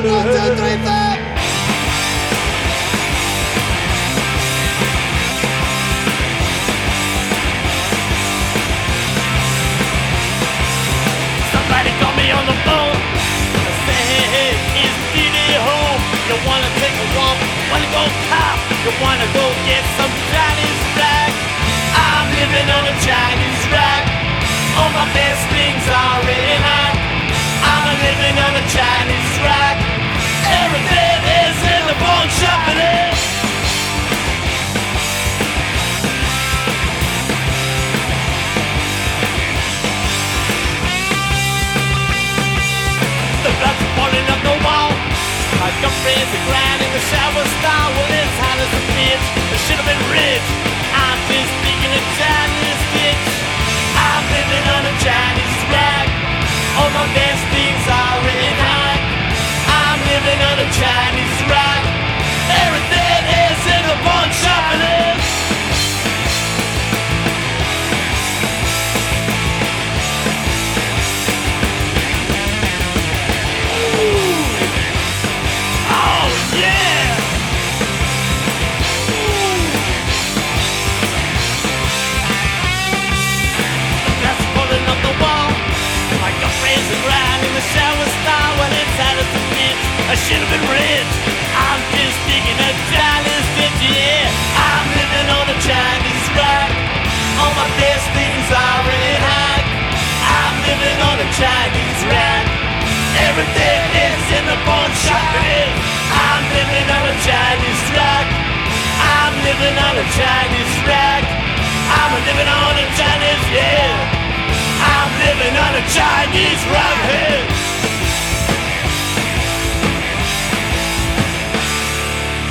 1, 2, 3, 4. Somebody call me on the phone. I say, hey, is Dee Dee home? You wanna take a walk? Wanna go cop? You wanna go get some Chinese rack? I'm living on a Chinese rack. All my best things are in hack. I'm living on a Chinese rack. Everything is in the pawn shop and it. The blood's falling up the wall. My girlfriend's a grind in the shower style. Well, it's hot as a bitch. I should have been rich. I'm just speaking a Chinese bitch. I'm living on a Chinese rack. All my best things are in hack. I'm living on a Chinese rack. Everything is in the pawn shop and it's. Oh yeah! The glass falling off the wall. My girlfriend's a grind in the shower style. When it's hot as a bitch, I should have been rich. I'm just thinking a Chinese bitch, yeah. I'm living on a Chinese rack. All my best things are in hack. I'm living on a Chinese rack. Everything is in the pawn shop and it. I'm living on a Chinese rack. I'm living on a Chinese rack. I'm living on a Chinese, yeah. I'm living on a Chinese rack. Hey.